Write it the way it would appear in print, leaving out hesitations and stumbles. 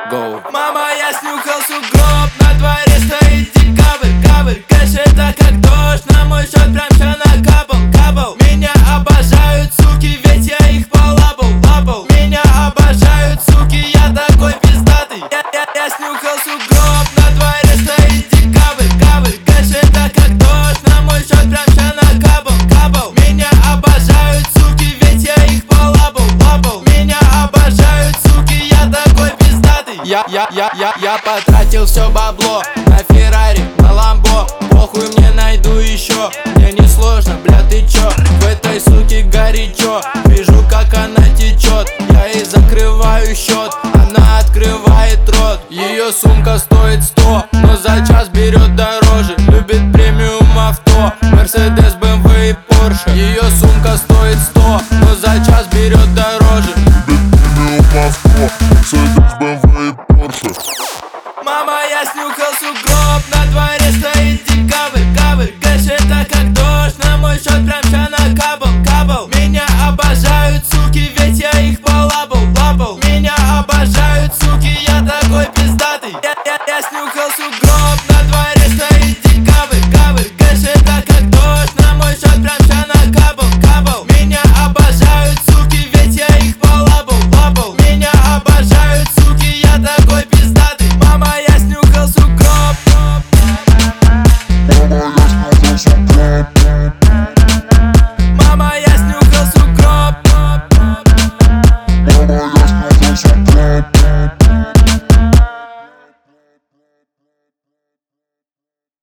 Go. Мама, я снюхал сугроб, на дворе стоит декабрь, кабель. Кэш это как дождь, на мой счет прям ща накапал. Меня обожают суки, ведь я их полапал. Меня обожают суки, я такой пиздатый. Я снюхал сугроб, на дворе стоит декабрь, кабель. Кэш это как дождь, на мой счет прям ща накапал. Меня обожают суки, ведь я их полапал. Меня обожают суки, я такой пиздатый. Я потратил все бабло на Феррари, на Ламбо. Похуй, мне найду еще. Мне не сложно, бля, ты чё? В этой суке горячо. Вижу, как она течет. Я ей закрываю счет, она открывает рот. Ее сумка стоит 100, но за час берет дороже. Любит премиум авто, Мерседес, БМВ и Порше. Ее сумка стоит 100, но за час